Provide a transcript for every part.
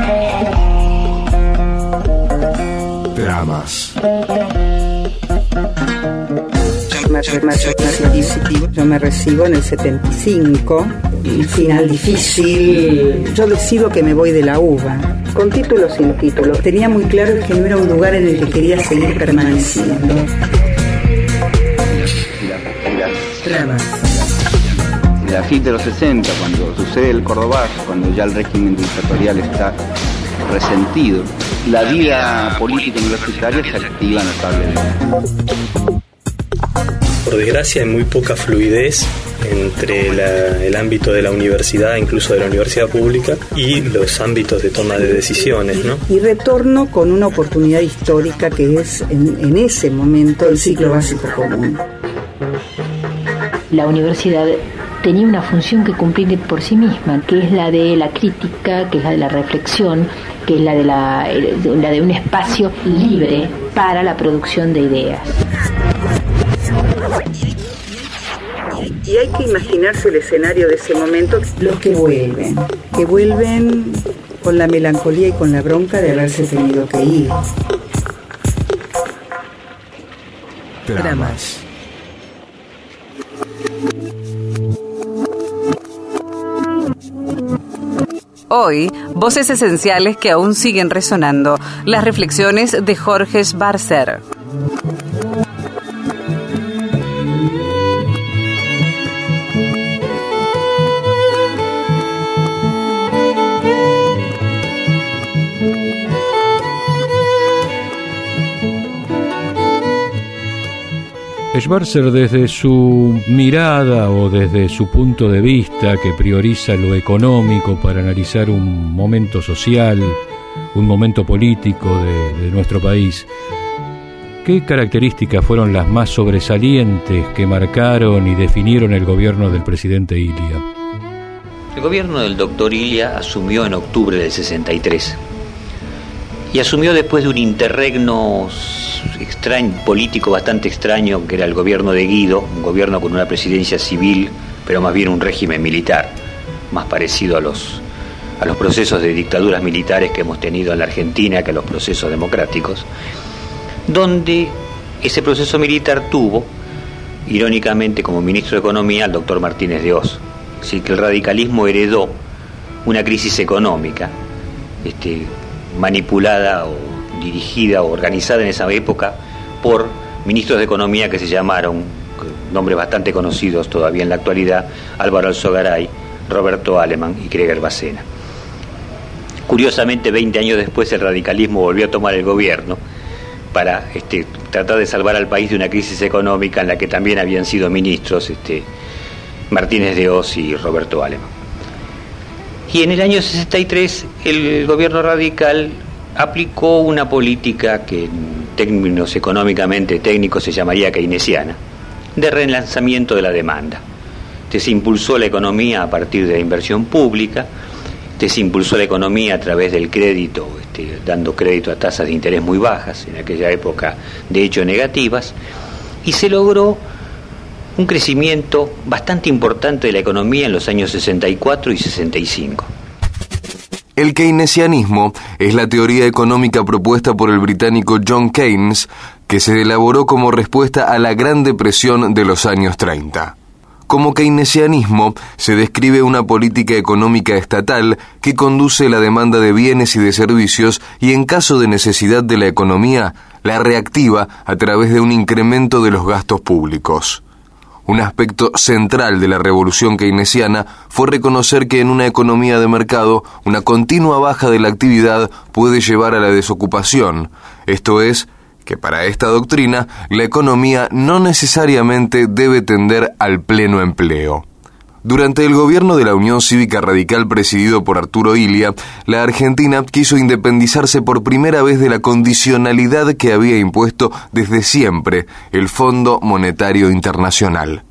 Dramas. Yo me recibo en el 75, el final difícil. Yo decido que me voy de la UBA, con título o sin título. Tenía muy claro que no era un lugar en el que quería seguir permaneciendo. Dramas. A fin de los 60, cuando sucede el Cordobazo, cuando ya el régimen dictatorial está resentido, la vida política universitaria se activa notablemente. Por desgracia hay muy poca fluidez entre el ámbito de la universidad, incluso de la universidad pública, y los ámbitos de toma de decisiones, ¿no? Y retorno con una oportunidad histórica que es en ese momento el ciclo básico común. La universidad tenía una función que cumplir por sí misma, que es la de la crítica, que es la de la reflexión, que es la de un espacio libre para la producción de ideas. Y hay que imaginarse el escenario de ese momento. Los que vuelven con la melancolía y con la bronca de haberse tenido que ir. Dramas. Hoy, voces esenciales que aún siguen resonando. Las reflexiones de Jorge Schwarzer. Schwarzer, desde su mirada o desde su punto de vista que prioriza lo económico para analizar un momento social, un momento político de nuestro país, ¿qué características fueron las más sobresalientes que marcaron y definieron el gobierno del presidente Ilia? El gobierno del doctor Ilia asumió en octubre del 63 y asumió después de un interregno político bastante extraño, que era el gobierno de Guido, un gobierno con una presidencia civil, pero más bien un régimen militar, más parecido a los procesos de dictaduras militares que hemos tenido en la Argentina que a los procesos democráticos, donde ese proceso militar tuvo, irónicamente, como ministro de Economía al doctor Martínez de Oz. Así que el radicalismo heredó una crisis económica, manipulada o dirigida o organizada en esa época por ministros de Economía que se llamaron, nombres bastante conocidos todavía en la actualidad, Álvaro Alzogaray, Roberto Aleman y Kreger Bacena. Curiosamente, 20 años después el radicalismo volvió a tomar el gobierno para tratar de salvar al país de una crisis económica en la que también habían sido ministros Martínez de Oz y Roberto Aleman. Y en el año 63 el gobierno radical aplicó una política que en términos económicamente técnicos se llamaría keynesiana, de relanzamiento de la demanda. Se impulsó la economía a partir de la inversión pública, se impulsó la economía a través del crédito, dando crédito a tasas de interés muy bajas, en aquella época de hecho negativas, y se logró un crecimiento bastante importante de la economía en los años 64 y 65. El keynesianismo es la teoría económica propuesta por el británico John Keynes, que se elaboró como respuesta a la Gran Depresión de los años 30. Como keynesianismo se describe una política económica estatal que conduce la demanda de bienes y de servicios y, en caso de necesidad de la economía, la reactiva a través de un incremento de los gastos públicos. Un aspecto central de la revolución keynesiana fue reconocer que en una economía de mercado una continua baja de la actividad puede llevar a la desocupación. Esto es, que para esta doctrina la economía no necesariamente debe tender al pleno empleo. Durante el gobierno de la Unión Cívica Radical presidido por Arturo Illia, la Argentina quiso independizarse por primera vez de la condicionalidad que había impuesto desde siempre el Fondo Monetario Internacional.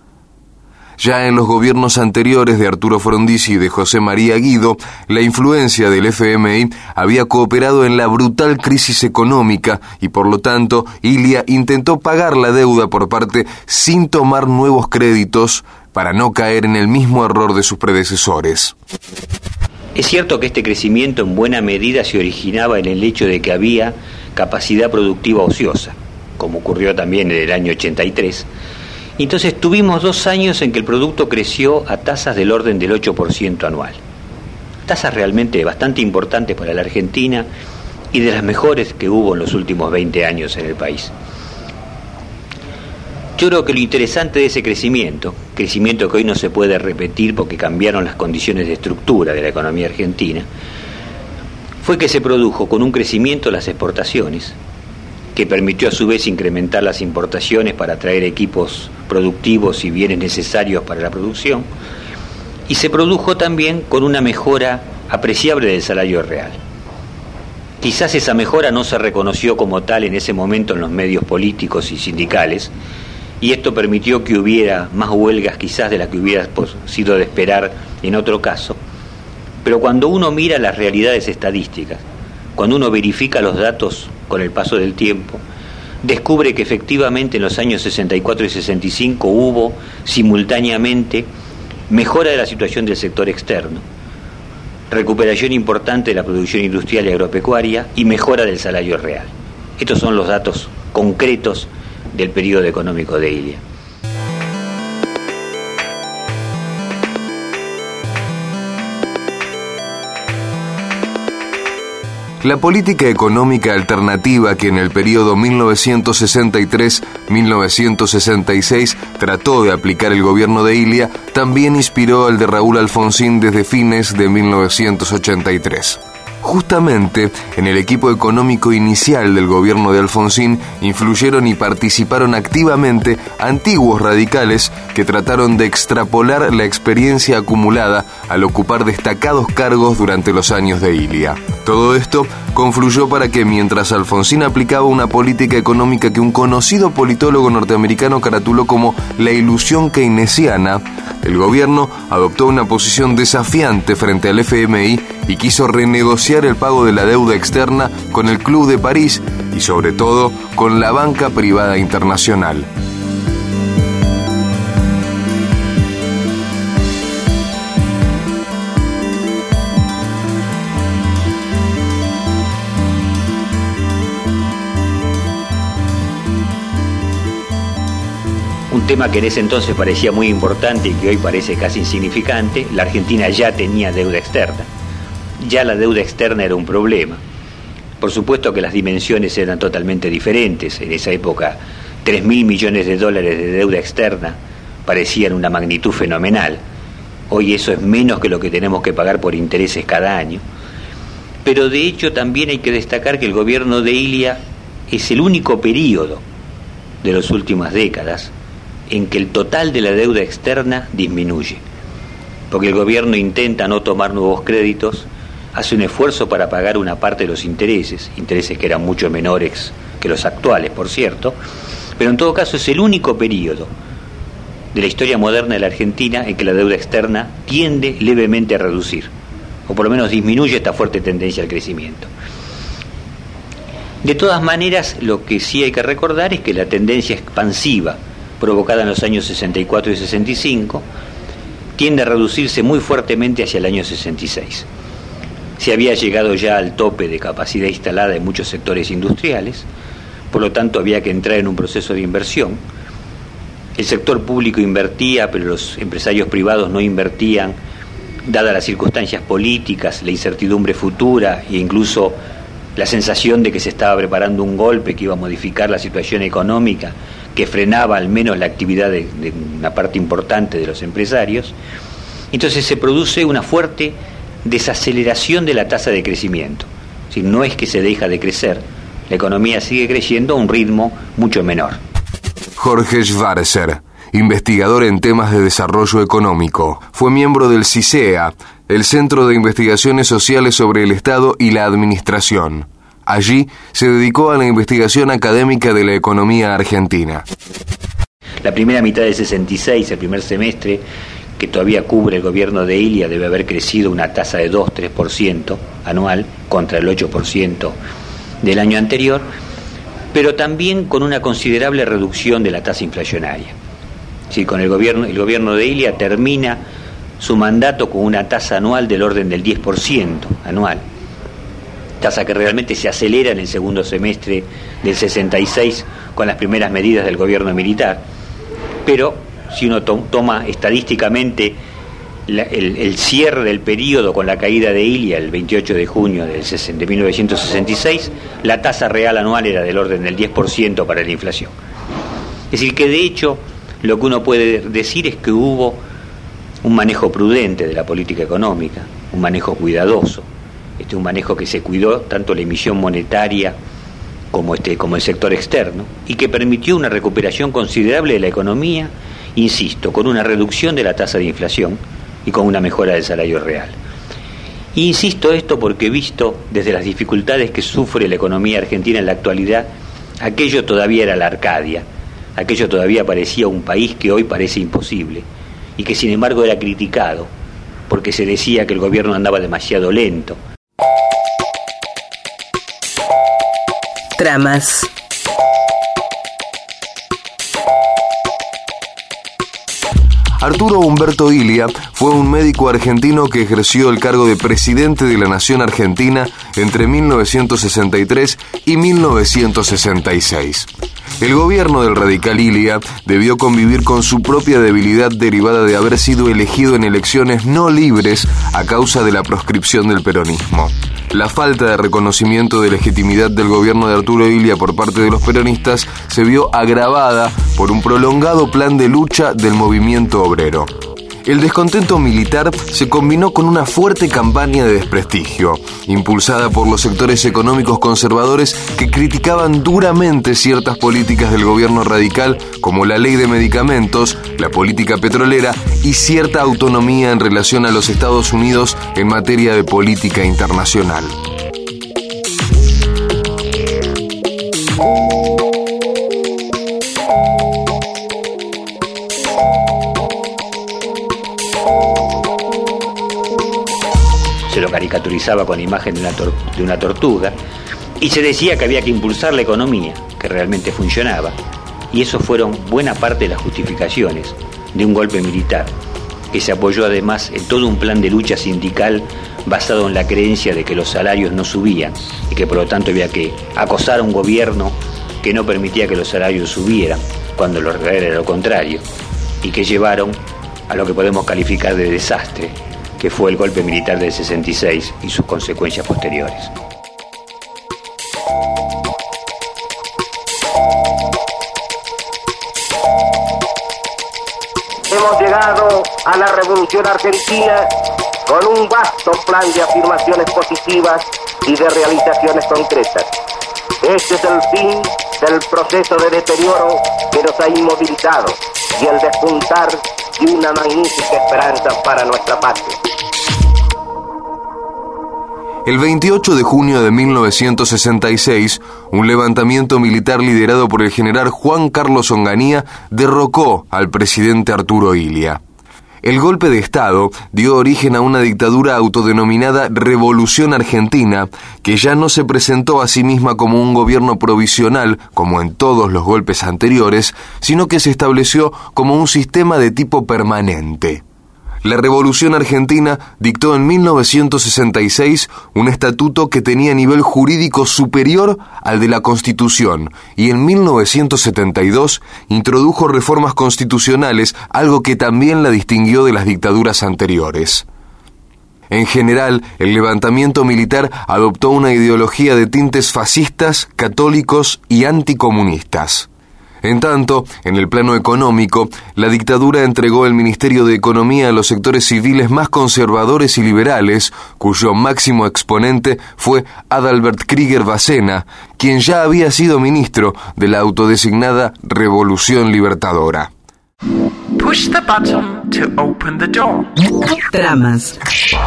Ya en los gobiernos anteriores de Arturo Frondizi y de José María Guido, la influencia del FMI había cooperado en la brutal crisis económica y, por lo tanto, Illia intentó pagar la deuda por parte sin tomar nuevos créditos para no caer en el mismo error de sus predecesores. Es cierto que este crecimiento en buena medida se originaba en el hecho de que había capacidad productiva ociosa, como ocurrió también en el año 83. Entonces tuvimos 2 años en que el producto creció a tasas del orden del 8% anual. Tasas realmente bastante importantes para la Argentina y de las mejores que hubo en los últimos 20 años en el país. Yo creo que lo interesante de ese crecimiento que hoy no se puede repetir porque cambiaron las condiciones de estructura de la economía argentina, fue que se produjo con un crecimiento de las exportaciones, que permitió a su vez incrementar las importaciones para traer equipos productivos y bienes necesarios para la producción, y se produjo también con una mejora apreciable del salario real. Quizás esa mejora no se reconoció como tal en ese momento en los medios políticos y sindicales, y esto permitió que hubiera más huelgas quizás de las que hubiera sido de esperar en otro caso. Pero cuando uno mira las realidades estadísticas, cuando uno verifica los datos con el paso del tiempo, descubre que efectivamente en los años 64 y 65 hubo simultáneamente mejora de la situación del sector externo, recuperación importante de la producción industrial y agropecuaria y mejora del salario real. Estos son los datos concretos del periodo económico de Ilia. La política económica alternativa que en el periodo 1963-1966 trató de aplicar el gobierno de Ilia también inspiró al de Raúl Alfonsín desde fines de 1983. Justamente en el equipo económico inicial del gobierno de Alfonsín influyeron y participaron activamente antiguos radicales que trataron de extrapolar la experiencia acumulada al ocupar destacados cargos durante los años de Ilia. Todo esto confluyó para que mientras Alfonsín aplicaba una política económica que un conocido politólogo norteamericano caratuló como la ilusión keynesiana, el gobierno adoptó una posición desafiante frente al FMI y quiso renegociar el pago de la deuda externa con el Club de París y sobre todo con la banca privada internacional. Un tema que en ese entonces parecía muy importante y que hoy parece casi insignificante, la Argentina ya tenía deuda externa. Ya la deuda externa era un problema. Por supuesto que las dimensiones eran totalmente diferentes. En esa época, 3.000 millones de dólares de deuda externa parecían una magnitud fenomenal. Hoy eso es menos que lo que tenemos que pagar por intereses cada año. Pero de hecho también hay que destacar que el gobierno de Ilia es el único periodo de las últimas décadas en que el total de la deuda externa disminuye, porque el gobierno intenta no tomar nuevos créditos, hace un esfuerzo para pagar una parte de los intereses que eran mucho menores que los actuales, por cierto, pero en todo caso es el único periodo de la historia moderna de la Argentina en que la deuda externa tiende levemente a reducir, o por lo menos disminuye esta fuerte tendencia al crecimiento. De todas maneras, lo que sí hay que recordar es que la tendencia expansiva provocada en los años 64 y 65 tiende a reducirse muy fuertemente hacia el año 66. Se había llegado ya al tope de capacidad instalada en muchos sectores industriales, por lo tanto había que entrar en un proceso de inversión. El sector público invertía, pero los empresarios privados no invertían, dadas las circunstancias políticas, la incertidumbre futura e incluso la sensación de que se estaba preparando un golpe que iba a modificar la situación económica, que frenaba al menos la actividad de una parte importante de los empresarios. Entonces se produce una fuerte desaceleración de la tasa de crecimiento. Es decir, no es que se deja de crecer, la economía sigue creciendo a un ritmo mucho menor. Jorge Schwarzer, investigador en temas de desarrollo económico, fue miembro del CICEA, el Centro de Investigaciones Sociales sobre el Estado y la Administración. Allí se dedicó a la investigación académica de la economía argentina. La primera mitad del 66, el primer semestre, que todavía cubre el gobierno de Ilia, debe haber crecido una tasa de 2-3% anual contra el 8% del año anterior, pero también con una considerable reducción de la tasa inflacionaria. Es decir, con el gobierno de Ilia termina su mandato con una tasa anual del orden del 10% anual, tasa que realmente se acelera en el segundo semestre del 66 con las primeras medidas del gobierno militar. Pero si uno toma estadísticamente el cierre del periodo con la caída de Ilia el 28 de junio de 1966, la tasa real anual era del orden del 10% para la inflación. Es decir, que de hecho lo que uno puede decir es que hubo un manejo prudente de la política económica, un manejo cuidadoso, un manejo que se cuidó tanto la emisión monetaria como el sector externo, y que permitió una recuperación considerable de la economía, insisto, con una reducción de la tasa de inflación y con una mejora del salario real. Insisto esto porque, visto desde las dificultades que sufre la economía argentina en la actualidad, aquello todavía era la Arcadia, aquello todavía parecía un país que hoy parece imposible, y que sin embargo era criticado, porque se decía que el gobierno andaba demasiado lento. Tramas. Arturo Humberto Ilia fue un médico argentino que ejerció el cargo de presidente de la Nación Argentina entre 1963 y 1966. El gobierno del radical Ilia debió convivir con su propia debilidad derivada de haber sido elegido en elecciones no libres a causa de la proscripción del peronismo. La falta de reconocimiento de legitimidad del gobierno de Arturo Ilia por parte de los peronistas se vio agravada por un prolongado plan de lucha del movimiento obrero. El descontento militar se combinó con una fuerte campaña de desprestigio, impulsada por los sectores económicos conservadores que criticaban duramente ciertas políticas del gobierno radical, como la ley de medicamentos, la política petrolera y cierta autonomía en relación a los Estados Unidos en materia de política internacional. Se lo caricaturizaba con la imagen de una tortuga, y se decía que había que impulsar la economía, que realmente funcionaba, y eso fueron buena parte de las justificaciones de un golpe militar, que se apoyó además en todo un plan de lucha sindical basado en la creencia de que los salarios no subían y que por lo tanto había que acosar a un gobierno que no permitía que los salarios subieran, cuando lo real era lo contrario, y que llevaron a lo que podemos calificar de desastre, que fue el golpe militar del 66 y sus consecuencias posteriores. Hemos llegado a la Revolución Argentina con un vasto plan de afirmaciones positivas y de realizaciones concretas. Este es el fin del proceso de deterioro que nos ha inmovilizado y el despuntar de una magnífica esperanza para nuestra patria. El 28 de junio de 1966, un levantamiento militar liderado por el general Juan Carlos Onganía derrocó al presidente Arturo Ilia. El golpe de Estado dio origen a una dictadura autodenominada Revolución Argentina, que ya no se presentó a sí misma como un gobierno provisional, como en todos los golpes anteriores, sino que se estableció como un sistema de tipo permanente. La Revolución Argentina dictó en 1966 un estatuto que tenía nivel jurídico superior al de la Constitución y en 1972 introdujo reformas constitucionales, algo que también la distinguió de las dictaduras anteriores. En general, el levantamiento militar adoptó una ideología de tintes fascistas, católicos y anticomunistas. En tanto, en el plano económico, la dictadura entregó el Ministerio de Economía a los sectores civiles más conservadores y liberales, cuyo máximo exponente fue Adalbert Krieger Bacena, quien ya había sido ministro de la autodesignada Revolución Libertadora. Push the button to open the door. Tramas.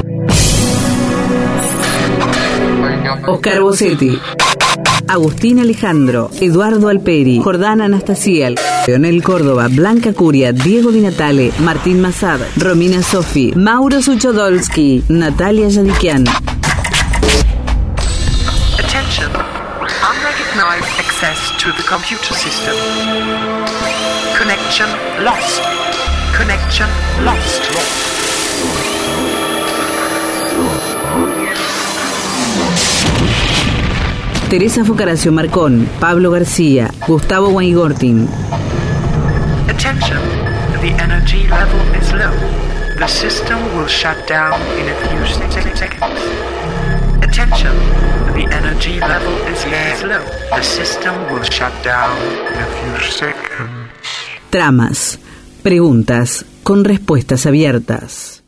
Oscar Bossetti, Agustín Alejandro, Eduardo Alperi, Jordana Anastasia, Leonel Córdoba, Blanca Curia, Diego Di Natale, Martín Massad, Romina Sofi, Mauro Suchodolski, Natalia Yadikian. Attention. Unrecognized access to the computer system. Connection lost. Connection lost. Teresa Focaracio Marcón, Pablo García, Gustavo Weingarten. Attention, the energy level is low. The system will shut down in a few seconds. Attention, the energy level is low. The system will shut down in a few seconds. Tramas, preguntas con respuestas abiertas.